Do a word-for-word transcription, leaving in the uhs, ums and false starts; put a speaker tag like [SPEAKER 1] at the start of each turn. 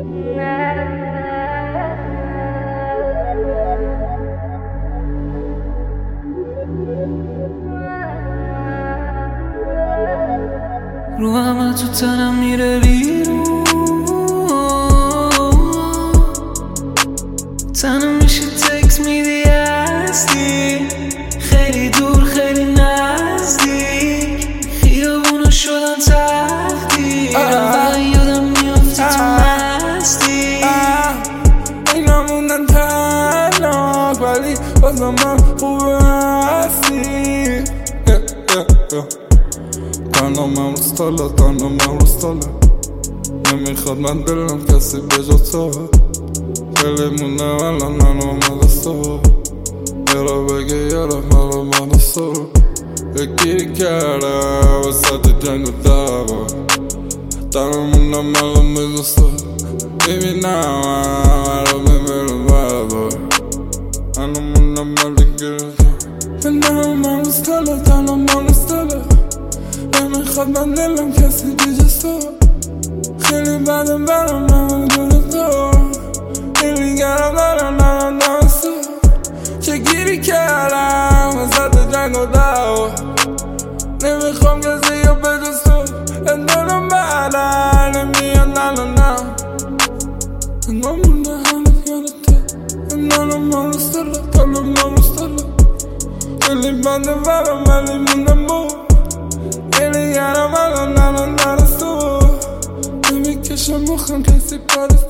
[SPEAKER 1] رو همه تو تنم میره بیرون، تنم میشه تکس میدی هستی، خیلی دور خیلی نزدیک، خیابونو شدن تختی، و یادم میافتی تو مستی.
[SPEAKER 2] اینا موندن تنها ولی بازم من خوبه هستی. تنها من روستالا تنها من روستالا نمیخواد من دلم کسی به جا تو، خیلی مونه الان من اومده سو، یارا بگه یارا مرا من سو یکی کرده وسط جنگ و دعوا، تنها موندم الان به جا تو، ببینم مرا بمیرم بابا، تنها موندم ولی گرفتم. تنها من روستالا تنها من روستالا نمیخواد من دلم کسی بجز تو، خیلی بدم برم من دور تو، خیلی گرم دارم نرم دست تو، چه گیری کردم وسط جنگ و دعوا، نمیخوام کسی رو بجز تو، اندارم بعدن نمیاد الانم، تنها مونده هنوز یاد تو، اندارم من روستالا تنها من روستالا خیلی بدم برم ولی موندم بود، خیلی گرم الان الان درستو، نمیکشم مخم کسی پرست